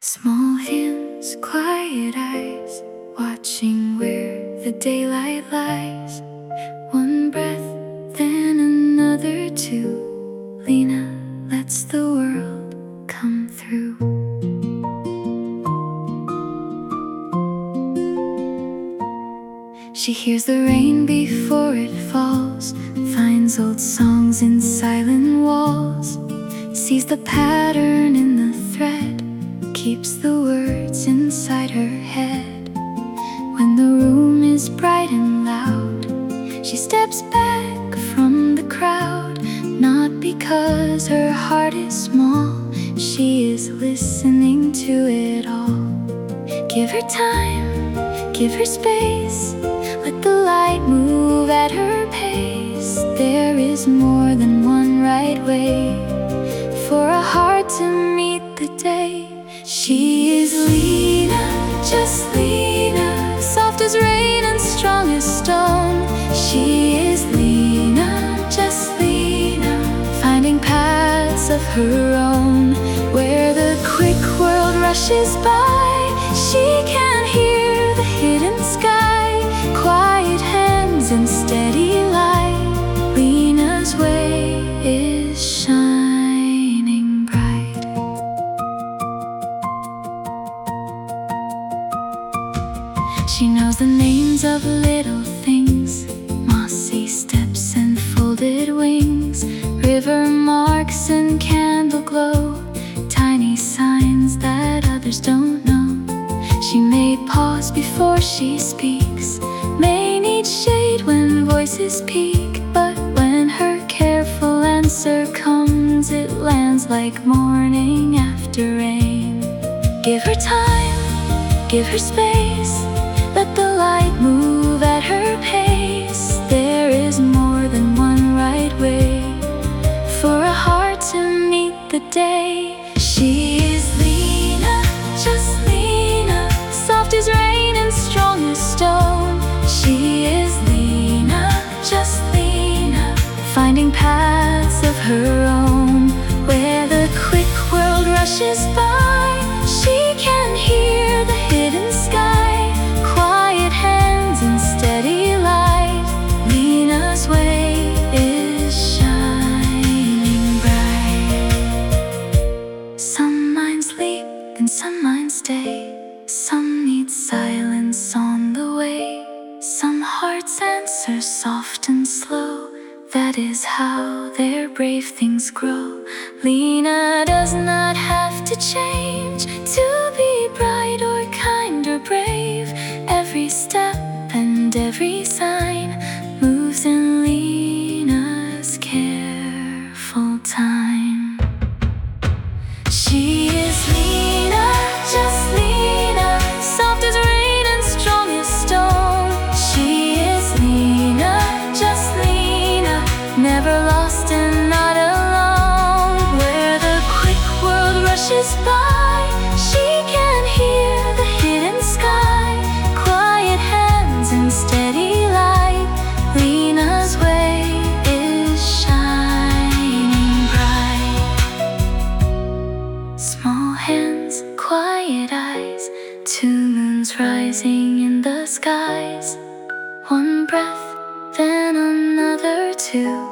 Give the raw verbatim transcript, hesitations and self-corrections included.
Small hands, quiet eyes, watching where the daylight lies. One breath, then another too. Lena lets the world come through. She hears the rain before it falls, finds old songs in silent walls, sees the pattern in the thread, keeps the words inside her head. When the room is bright and loud, she steps back from the crowd, not because her heart is small, she is listening to it all. Give her time, give her space, let the light move at her pace. There is more than one right way for a heart to meet the day. She is Lena, just Lena, soft as rain and strong as stone. She is Lena, just Lena, finding paths of her own. Where the quick world rushes by, she can hear the hidden sky, quiet hands and steady light. Lena's way is shining bright. She knows the names of little things, mossy steps and folded wings, river marks and candle glow, tiny signs that others don't know. She may pause before she speaks, may need shade when voices peak, but when her careful answer comes, it lands like morning after rain. Give her time, give her space, let the light move at her pace. There is more than one right way for a heart to meet the day. She is Lena, just Lena, soft as rain and strong as stone. She is Lena, just Lena, finding paths of her own. Where the quick world rushes by, she can hear the hidden sky, quiet hands and steady light. Lena's way is shining bright. Some minds sleep and some minds stay, some need silence on the way, some hearts answer soft and slow. That is how their brave things grow. Lena does not have to change to be bright or kind or brave. Every step and every sign moves in Lena's careful time. She is Lena, just Lena, soft as rain and strong as stone. She is Lena, just Lena, never lost and not alone. Where the quick world rushes by, she can hear the hidden sky, quiet hands and steady light. Lena's way is shining bright. Small hands, quiet eyes, two moons rising in the skies. One breath, then another too.